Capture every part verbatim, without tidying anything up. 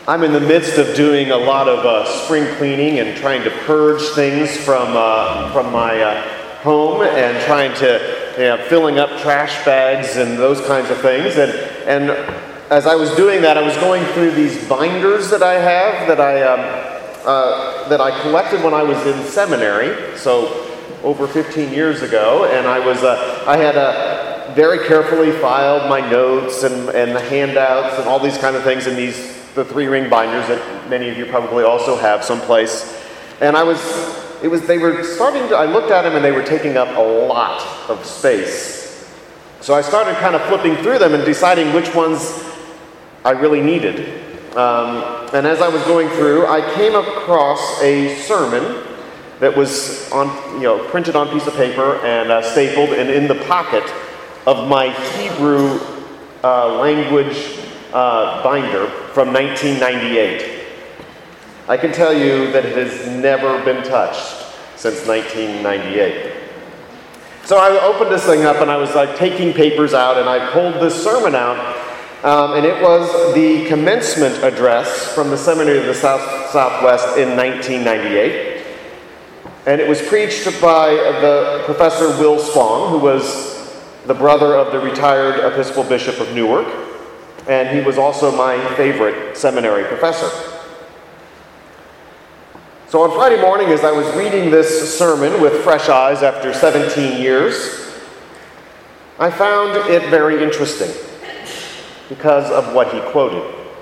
I'm in the midst of doing a lot of uh, spring cleaning and trying to purge things from uh, from my uh, home and trying to, you know, filling up trash bags and those kinds of things. And and as I was doing that, I was going through these binders that I have that I um, uh, that I collected when I was in seminary, so over fifteen years ago. And I was uh, I had a very carefully filed my notes and and the handouts and all these kind of things in these. The three-ring binders that many of you probably also have someplace. And I was, it was, they were starting to, I looked at them and they were taking up a lot of space. So I started kind of flipping through them and deciding which ones I really needed. Um, and as I was going through, I came across a sermon that was on, you know, printed on a piece of paper and uh, stapled and in the pocket of my Hebrew uh, language uh, binder from nineteen ninety-eight. I can tell you that it has never been touched since nineteen ninety-eight. So I opened this thing up and I was like taking papers out and I pulled this sermon out, um, and it was the commencement address from the Seminary of the South Southwest in nineteen ninety-eight. And it was preached by the Professor Will Spong, who was the brother of the retired Episcopal Bishop of Newark. And he was also my favorite seminary professor. So on Friday morning, as I was reading this sermon with fresh eyes after seventeen years, I found it very interesting because of what he quoted.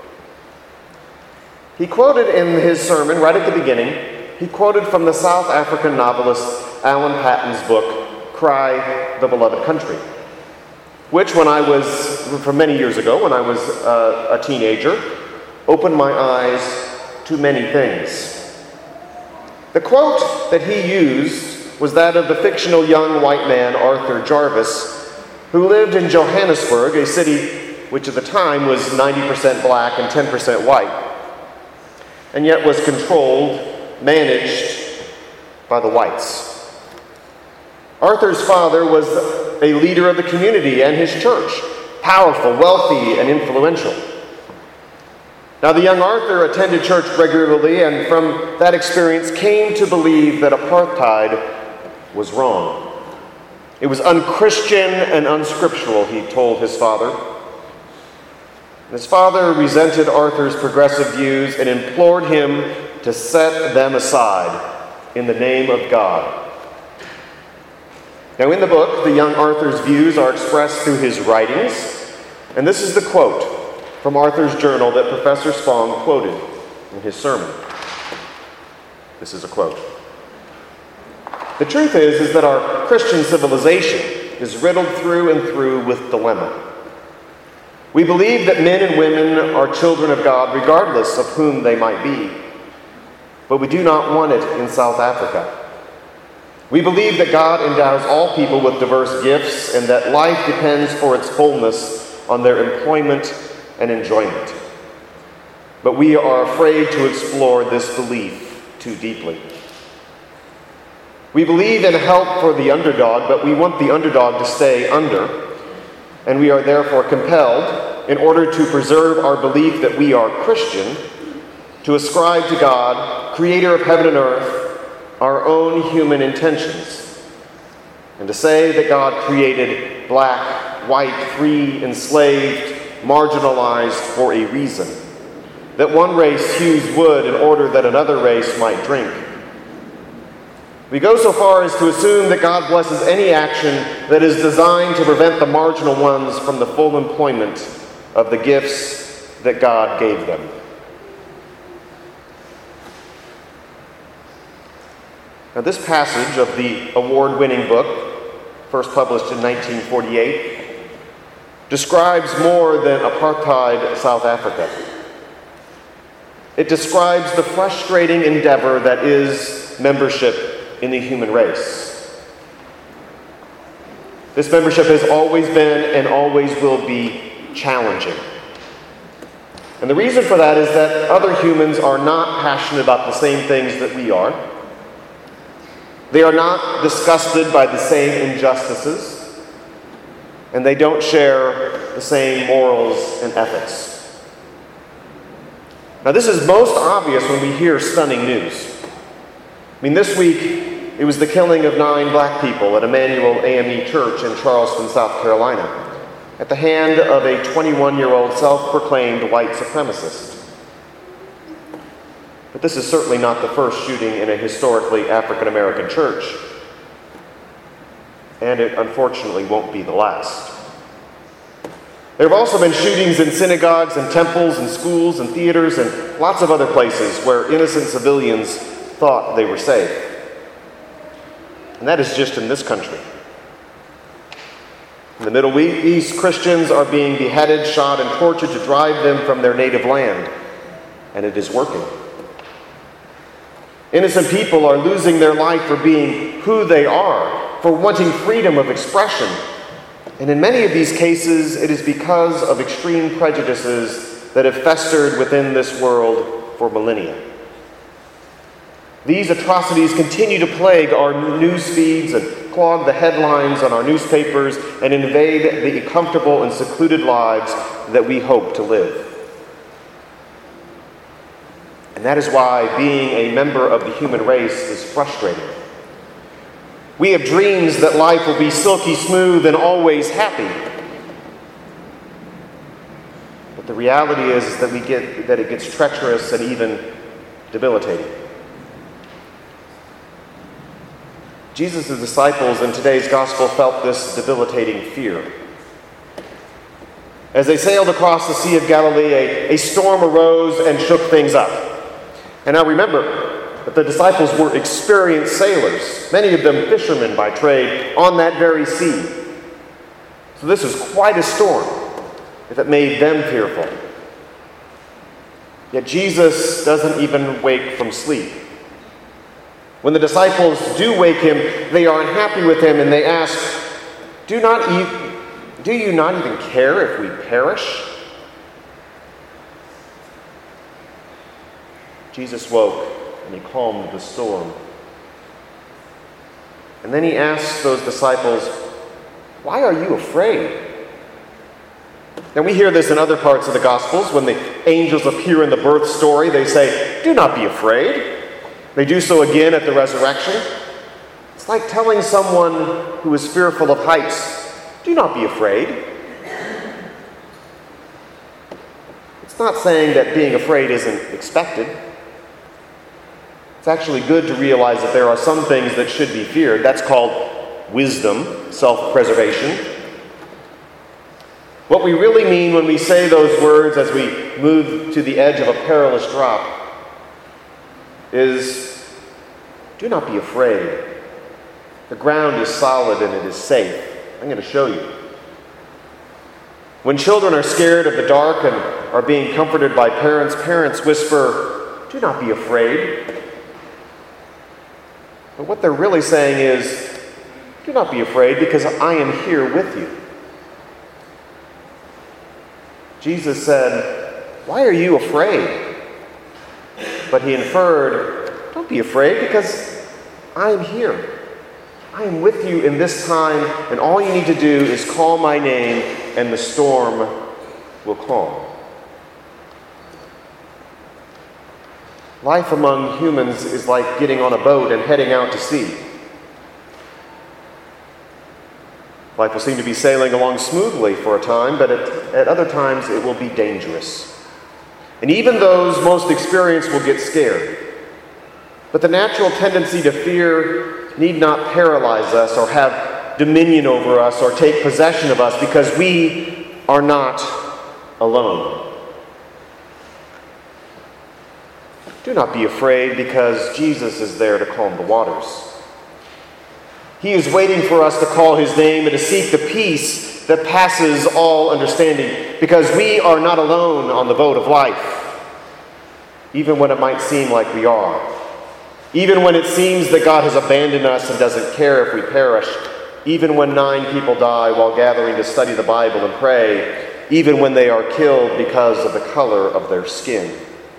He quoted in his sermon, right at the beginning, he quoted from the South African novelist Alan Patton's book, Cry, the Beloved Country, which when I was, from many years ago, when I was uh, a teenager, opened my eyes to many things. The quote that he used was that of the fictional young white man Arthur Jarvis, who lived in Johannesburg, a city which at the time was ninety percent black and ten percent white, and yet was controlled, managed by the whites. Arthur's father was a leader of the community and his church, powerful, wealthy, and influential. Now, the young Arthur attended church regularly, and from that experience came to believe that apartheid was wrong. It was unchristian and unscriptural, he told his father. His father resented Arthur's progressive views and implored him to set them aside in the name of God. Now, in the book, the young Arthur's views are expressed through his writings, and this is the quote from Arthur's journal that Professor Spong quoted in his sermon. This is a quote. The truth is, is that our Christian civilization is riddled through and through with dilemma. We believe that men and women are children of God regardless of whom they might be, but we do not want it in South Africa. We believe that God endows all people with diverse gifts and that life depends for its fullness on their employment and enjoyment. But we are afraid to explore this belief too deeply. We believe in help for the underdog, but we want the underdog to stay under, and we are therefore compelled, in order to preserve our belief that we are Christian, to ascribe to God, creator of heaven and earth, our own human intentions, and to say that God created black, white, free, enslaved, marginalized for a reason, that one race hews wood in order that another race might drink. We go so far as to assume that God blesses any action that is designed to prevent the marginal ones from the full employment of the gifts that God gave them. Now, this passage of the award-winning book, first published in nineteen forty-eight, describes more than apartheid South Africa. It describes the frustrating endeavor that is membership in the human race. This membership has always been and always will be challenging. And the reason for that is that other humans are not passionate about the same things that we are. They are not disgusted by the same injustices, and they don't share the same morals and ethics. Now, this is most obvious when we hear stunning news. I mean, this week, it was the killing of nine black people at Emmanuel A M E Church in Charleston, South Carolina, at the hand of a twenty-one-year-old self-proclaimed white supremacist. But this is certainly not the first shooting in a historically African-American church, and it unfortunately won't be the last. There have also been shootings in synagogues and temples and schools and theaters and lots of other places where innocent civilians thought they were safe. And that is just in this country. In the Middle East, Christians are being beheaded, shot, and tortured to drive them from their native land. And it is working. Innocent people are losing their life for being who they are, for wanting freedom of expression. And in many of these cases, it is because of extreme prejudices that have festered within this world for millennia. These atrocities continue to plague our news feeds and clog the headlines on our newspapers and invade the comfortable and secluded lives that we hope to live. And that is why being a member of the human race is frustrating. We have dreams that life will be silky smooth and always happy. But the reality is that we get that it gets treacherous and even debilitating. Jesus' disciples in today's gospel felt this debilitating fear. As they sailed across the Sea of Galilee, a, a storm arose and shook things up. And now remember that the disciples were experienced sailors, many of them fishermen by trade, on that very sea. So this was quite a storm, if it made them fearful. Yet Jesus doesn't even wake from sleep. When the disciples do wake him, they are unhappy with him and they ask, Do not e- do you not even care if we perish? Jesus woke and he calmed the storm. And then he asks those disciples, Why are you afraid? Now we hear this in other parts of the Gospels. When the angels appear in the birth story, they say, Do not be afraid. They do so again at the resurrection. It's like telling someone who is fearful of heights, Do not be afraid. It's not saying that being afraid isn't expected. It's actually good to realize that there are some things that should be feared. That's called wisdom, self-preservation. What we really mean when we say those words as we move to the edge of a perilous drop is, do not be afraid. The ground is solid and it is safe. I'm going to show you. When children are scared of the dark and are being comforted by parents, parents whisper, do not be afraid. But what they're really saying is, do not be afraid because I am here with you. Jesus said, why are you afraid? But he inferred, don't be afraid because I am here. I am with you in this time, and all you need to do is call my name and the storm will calm. Life among humans is like getting on a boat and heading out to sea. Life will seem to be sailing along smoothly for a time, but at, at other times it will be dangerous. And even those most experienced will get scared. But the natural tendency to fear need not paralyze us or have dominion over us or take possession of us because we are not alone. Do not be afraid because Jesus is there to calm the waters. He is waiting for us to call his name and to seek the peace that passes all understanding because we are not alone on the boat of life, even when it might seem like we are. Even when it seems that God has abandoned us and doesn't care if we perish. Even when nine people die while gathering to study the Bible and pray. Even when they are killed because of the color of their skin.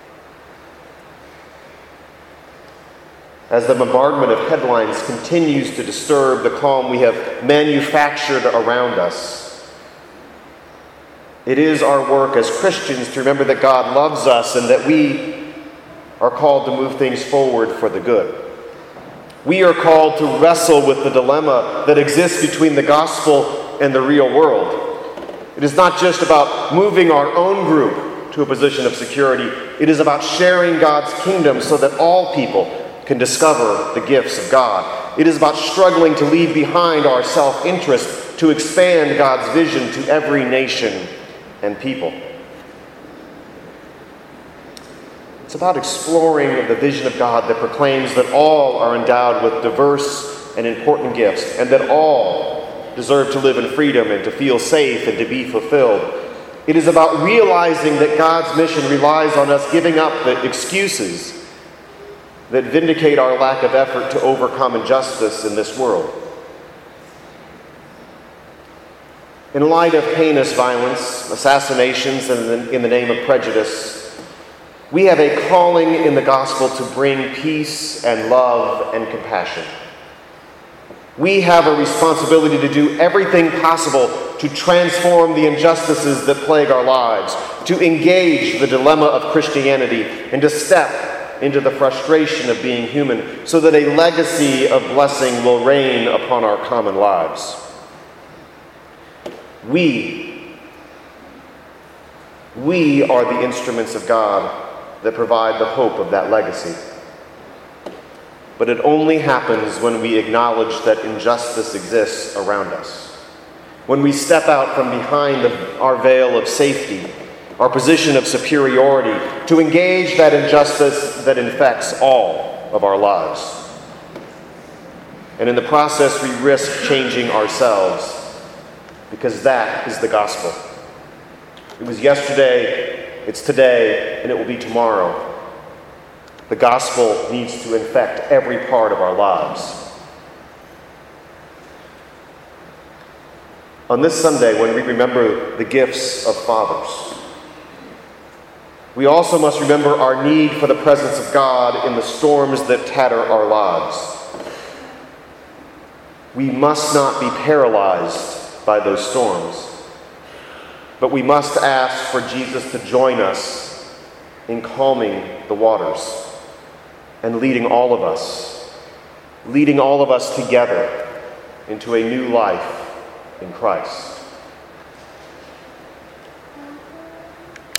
As the bombardment of headlines continues to disturb the calm we have manufactured around us, It is our work as Christians to remember that God loves us and that we are called to move things forward for the good. We are called to wrestle with the dilemma that exists between the gospel and the real world. It is not just about moving our own group to a position of security. It is about sharing God's kingdom so that all people can discover the gifts of God. It is about struggling to leave behind our self-interest to expand God's vision to every nation and people. It's about exploring the vision of God that proclaims that all are endowed with diverse and important gifts, and that all deserve to live in freedom and to feel safe and to be fulfilled. It is about realizing that God's mission relies on us giving up the excuses that vindicate our lack of effort to overcome injustice in this world. In light of heinous violence, assassinations, and in the name of prejudice, we have a calling in the gospel to bring peace and love and compassion. We have a responsibility to do everything possible to transform the injustices that plague our lives, to engage the dilemma of Christianity, and to step into the frustration of being human so that a legacy of blessing will reign upon our common lives. We, we are the instruments of God that provide the hope of that legacy. But it only happens when we acknowledge that injustice exists around us. When we step out from behind the, our veil of safety, our position of superiority, to engage that injustice that infects all of our lives. And in the process, we risk changing ourselves, because that is the gospel. It was yesterday, it's today, and it will be tomorrow. The gospel needs to infect every part of our lives. On this Sunday, when we remember the gifts of fathers, we also must remember our need for the presence of God in the storms that tatter our lives. We must not be paralyzed by those storms, but we must ask for Jesus to join us in calming the waters and leading all of us, leading all of us together into a new life in Christ.